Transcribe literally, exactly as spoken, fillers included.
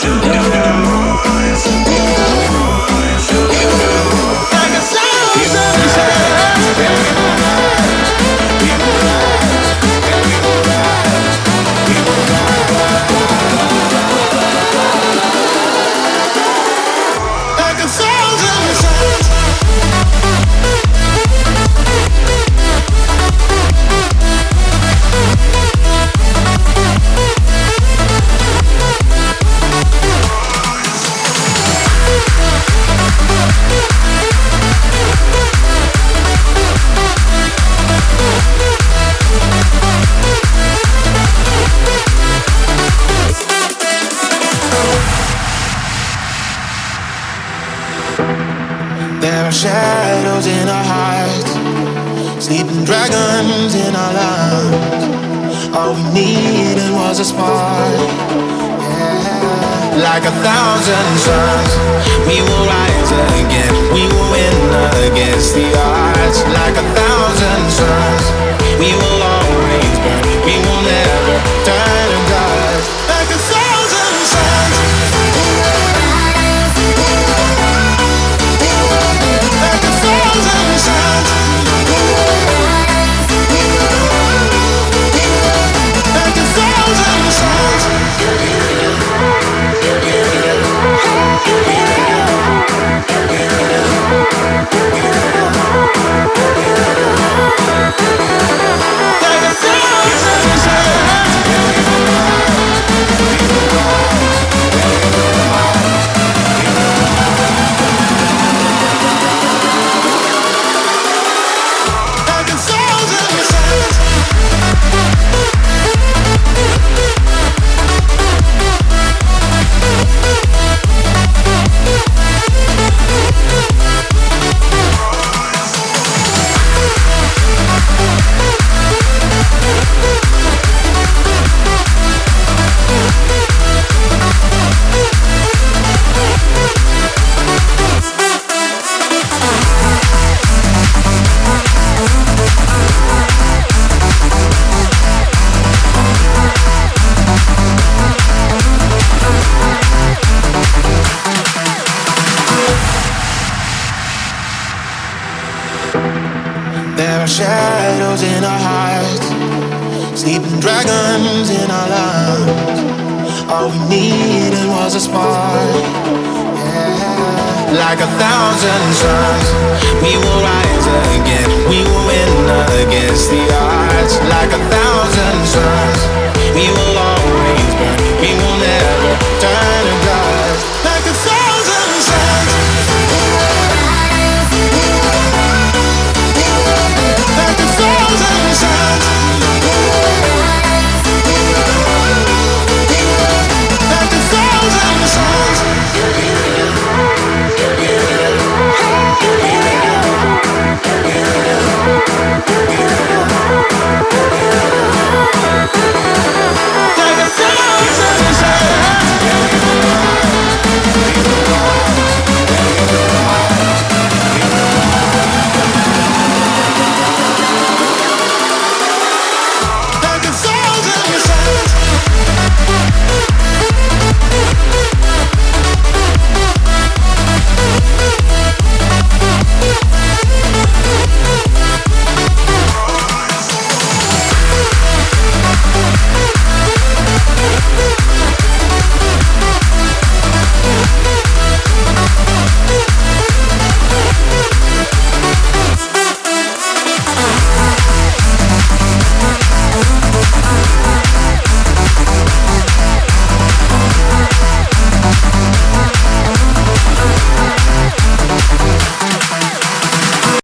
There are shadows in our hearts, sleeping dragons in our lungs. All we needed was a spark, yeah. Like a thousand suns, we will rise again, we will win against the odds. Like a thousand suns, we will always burn, we will never turn to dust. Like a thousand suns, like a thousand suns, like a thousand suns. There are shadows in our hearts, sleeping dragons in our lungs. All we needed was a spark, yeah. Like a thousand suns, we will rise again, we will win against the odds. Like a thousand suns, we will